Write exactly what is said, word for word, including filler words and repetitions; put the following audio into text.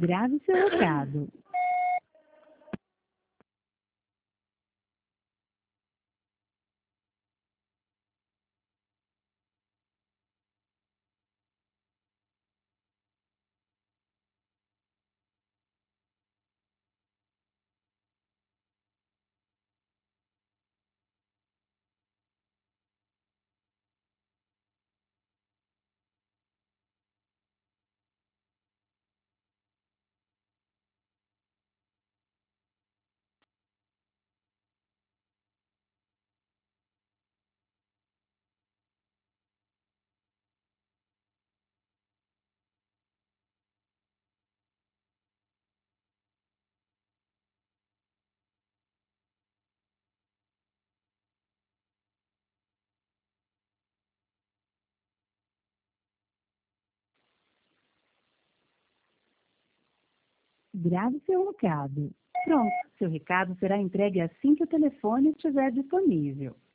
Grave seu recado. Grave seu recado. Pronto, seu recado será entregue assim que o telefone estiver disponível.